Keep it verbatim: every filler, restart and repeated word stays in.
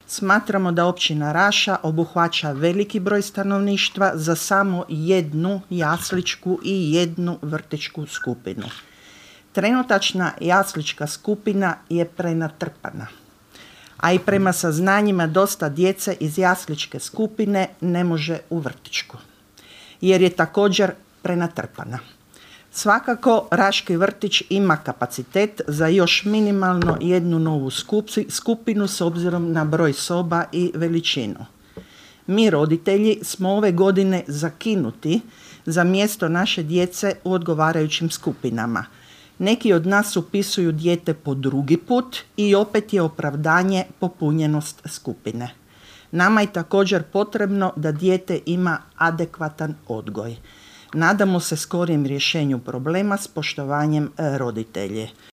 Smatramo da općina Raša obuhvaća veliki broj stanovništva za samo jednu jasličku i jednu vrtićku skupinu. Trenutačna jaslička skupina je prenatrpana, a i prema saznanjima dosta djece iz jasličke skupine ne može u vrtićku, jer je također prenatrpana. Svakako, Raški vrtić ima kapacitet za još minimalno jednu novu skupinu s obzirom na broj soba i veličinu. Mi roditelji smo ove godine zakinuti za mjesto naše djece u odgovarajućim skupinama. Neki od nas upisuju dijete po drugi put i opet je opravdanje popunjenost skupine. Nama je također potrebno da dijete ima adekvatan odgoj. Nadamo se skorijem rješenju problema s poštovanjem roditelje.